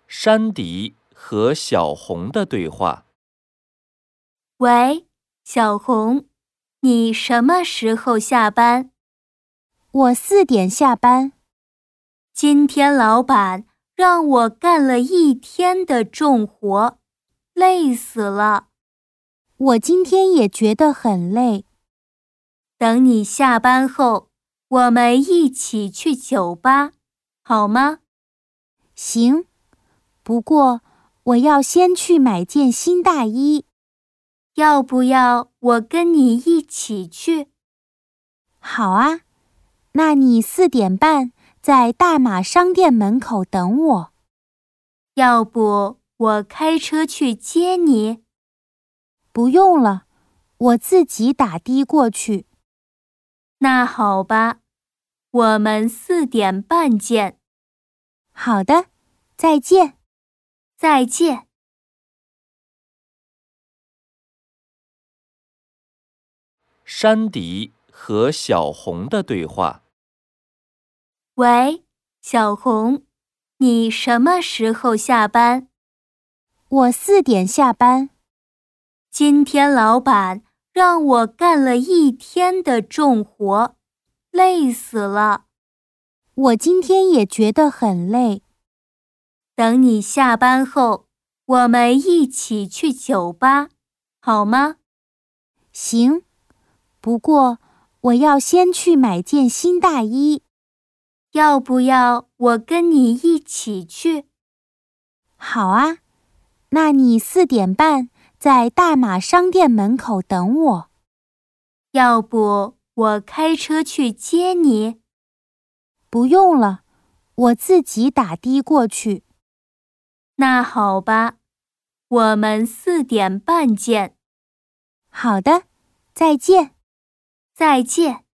山迪和小红的对话。 喂，小红，你什么时候下班？ 我4点下班。 今天老板让我干了一天的重活，累死了。 我今天也觉得很累。 等你下班后，我们一起去酒吧，好吗？ 行，不过我要先去买件新大衣。 要不要我跟你一起去？ 好啊，那你4点半在大马商店门口等我。 要不我开车去接你？ 不用了，我自己打的过去。 那好吧，我们4点半见。 好的，再见。 再见。 山迪和小红的对话。 喂，小红，你什么时候下班？ 我4点下班。 今天老板让我干了一天的重活，累死了。 我今天也觉得很累。 等你下班后，我们一起去酒吧，好吗？ 行，不过我要先去买件新大衣。 要不要我跟你一起去？ 好啊，那你4点半在大马商店门口等我。 要不我开车去接你？ 不用了，我自己打的过去。 那好吧，我们4点半见。 好的，再见。 再见。